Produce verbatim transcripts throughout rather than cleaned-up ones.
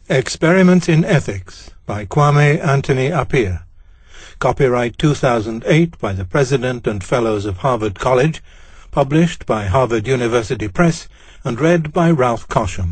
Experiments in Ethics by Kwame Anthony Appiah. Copyright two thousand eight by the President and Fellows of Harvard College, published by Harvard University Press, and read by Ralph Cosham.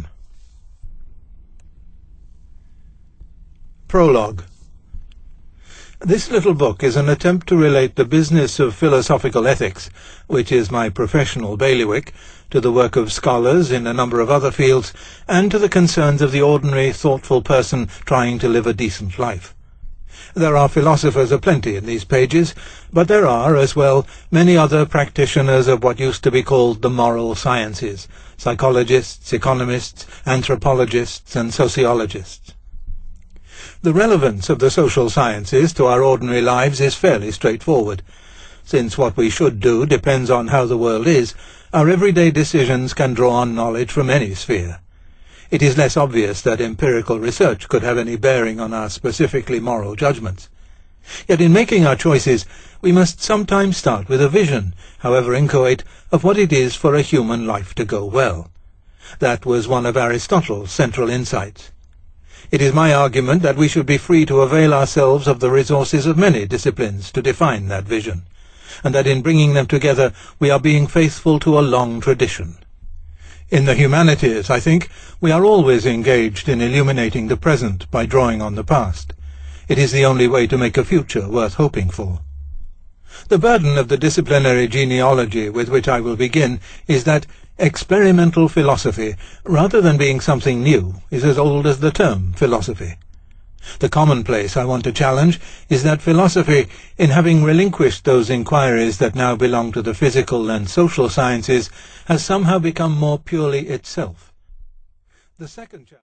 Prologue. This little book is an attempt to relate the business of philosophical ethics, which is my professional bailiwick, to the work of scholars in a number of other fields, and to the concerns of the ordinary, thoughtful person trying to live a decent life. There are philosophers aplenty in these pages, but there are, as well, many other practitioners of what used to be called the moral sciences, psychologists, economists, anthropologists, and sociologists. The relevance of the social sciences to our ordinary lives is fairly straightforward. Since what we should do depends on how the world is, our everyday decisions can draw on knowledge from any sphere. It is less obvious that empirical research could have any bearing on our specifically moral judgments. Yet in making our choices, we must sometimes start with a vision, however inchoate, of what it is for a human life to go well. That was one of Aristotle's central insights. It is my argument that we should be free to avail ourselves of the resources of many disciplines to define that vision, and that in bringing them together we are being faithful to a long tradition. In the humanities, I think, we are always engaged in illuminating the present by drawing on the past. It is the only way to make a future worth hoping for. The burden of the disciplinary genealogy with which I will begin is that experimental philosophy, rather than being something new, is as old as the term philosophy. The commonplace I want to challenge is that philosophy, in having relinquished those inquiries that now belong to the physical and social sciences, has somehow become more purely itself. The second challenge